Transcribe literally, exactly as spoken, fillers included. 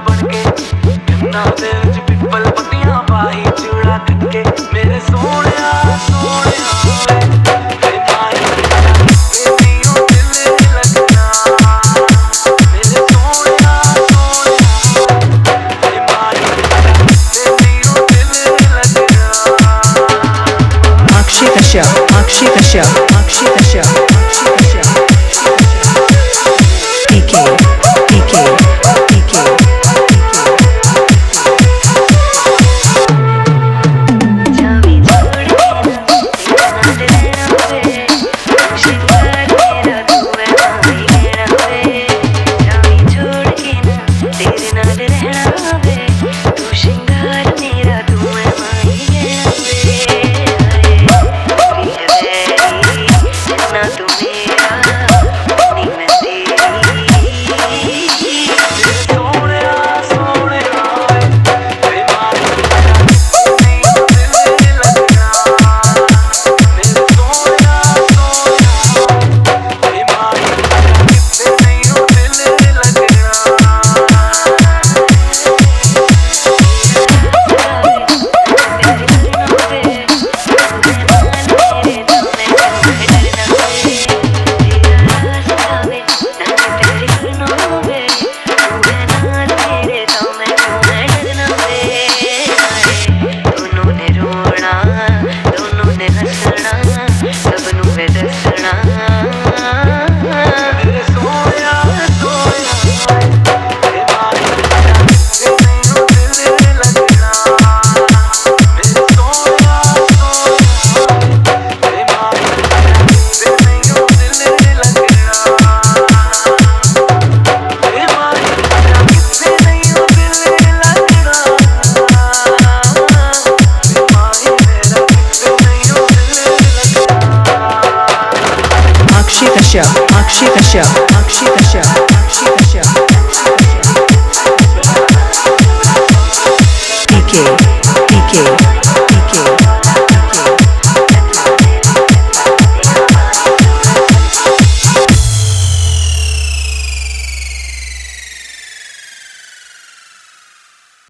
बनके गन्ना तेल च पिपल पत्तियां पाई चूड़ा कटके मेरे सोहणिया सोहणिया वे माई तेरियों दिल लगना मेरे सोहणिया सोहणिया वे माई तेरियों दिल लगना। Akshi Kashyap, Akshi Kashyap, Akshi Kashyap, Akshi Kashyap, P K, P K, P K, P K. Akshi Kashyap, Akshi Kashyap, Akshi Kashyap, Akshi